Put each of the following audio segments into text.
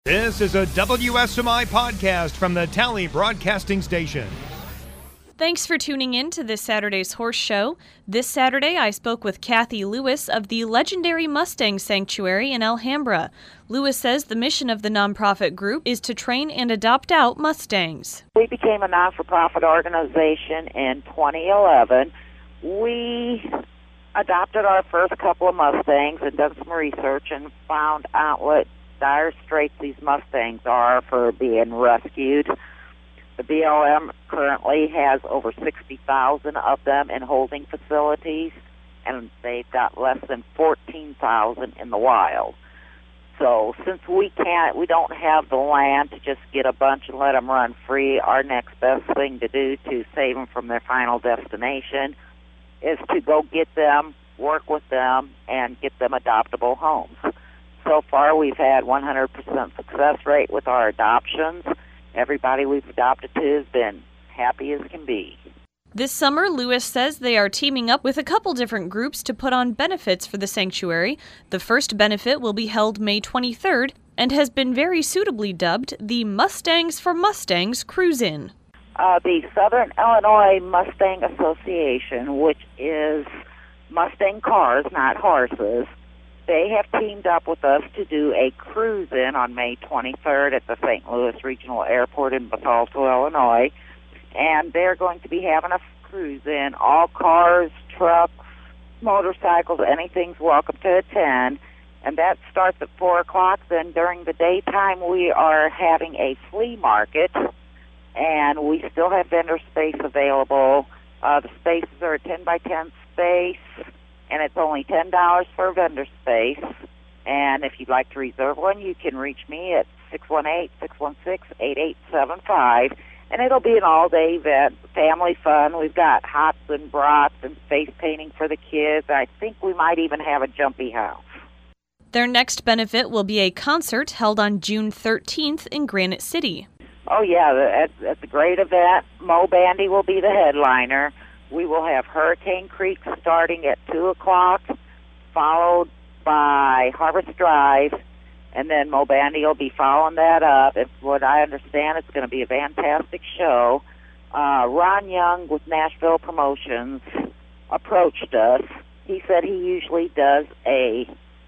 This is a WSMI podcast from the Tally Broadcasting Station. Thanks for tuning in to this Saturday's Horse Show. This Saturday, I spoke with Kathy Lewis of the legendary Mustang Sanctuary in Alhambra. Lewis says the mission of the nonprofit group is to train and adopt out Mustangs. We became a non-for-profit organization in 2011. We adopted our first couple of Mustangs and done some research and found out what dire straits these Mustangs are for being rescued. The BLM currently has over 60,000 of them in holding facilities, and they've got less than 14,000 in the wild. So since we don't have the land to just get a bunch and let them run free, our next best thing to do to save them from their final destination is to go get them, work with them, and get them adoptable homes. So far, we've had 100% success rate with our adoptions. Everybody we've adopted to has been happy as can be. This summer, Lewis says they are teaming up with a couple different groups to put on benefits for the sanctuary. The first benefit will be held May 23rd and has been very suitably dubbed the Mustangs for Mustangs Cruise-In. The Southern Illinois Mustang Association, which is Mustang cars, not horses, they have teamed up with us to do a cruise-in on May 23rd at the St. Louis Regional Airport in Bethalto, Illinois. And they're going to be having a cruise-in. All cars, trucks, motorcycles, anything's welcome to attend. And that starts at 4 o'clock. Then during the daytime, we are having a flea market. And we still have vendor space available. The spaces are a 10 by 10 space. And it's only $10 for a vendor space. And if you'd like to reserve one, you can reach me at 618-616-8875. And it'll be an all-day event, family fun. We've got hots and brats and face painting for the kids. I think we might even have a jumpy house. Their next benefit will be a concert held on June 13th in Granite City. Oh, yeah, that's a great event. Mo Bandy will be the headliner. We will have Hurricane Creek starting at 2 o'clock, followed by Harvest Drive, and then Mo Bandy will be following that up. It's what I understand. It's going to be a fantastic show. Ron Young with Nashville Promotions approached us. He said he usually does a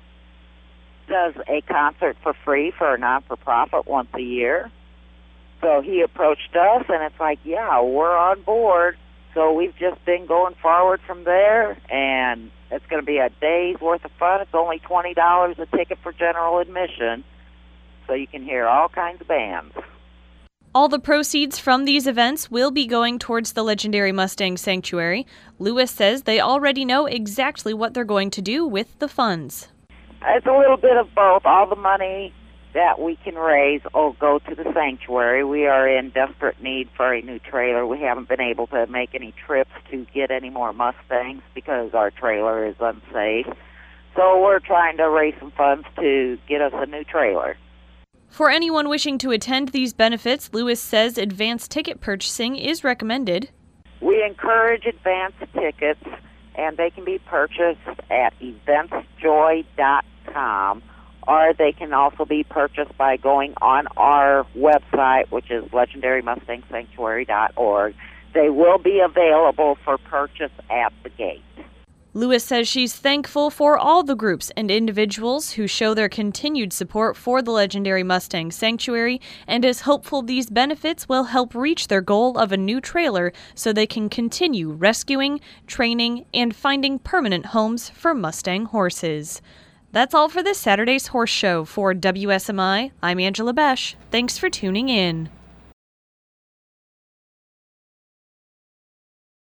concert for free for a non-for-profit once a year. So he approached us, and it's like, yeah, we're on board. So we've just been going forward from there, and it's going to be a day's worth of fun. It's only $20 a ticket for general admission, so you can hear all kinds of bands. All the proceeds from these events will be going towards the legendary Mustang Sanctuary. Lewis says they already know exactly what they're going to do with the funds. It's a little bit of both. All the money that we can raise will go to the sanctuary. We are in desperate need for a new trailer. We haven't been able to make any trips to get any more Mustangs because our trailer is unsafe. So we're trying to raise some funds to get us a new trailer. For anyone wishing to attend these benefits, Lewis says advance ticket purchasing is recommended. We encourage advance tickets, and they can be purchased at eventsjoy.com. Or they can also be purchased by going on our website, which is legendarymustangsanctuary.org. They will be available for purchase at the gate. Lewis says she's thankful for all the groups and individuals who show their continued support for the legendary Mustang Sanctuary and is hopeful these benefits will help reach their goal of a new trailer so they can continue rescuing, training, and finding permanent homes for Mustang horses. That's all for this Saturday's Horse Show. For WSMI, I'm Angela Besh. Thanks for tuning in.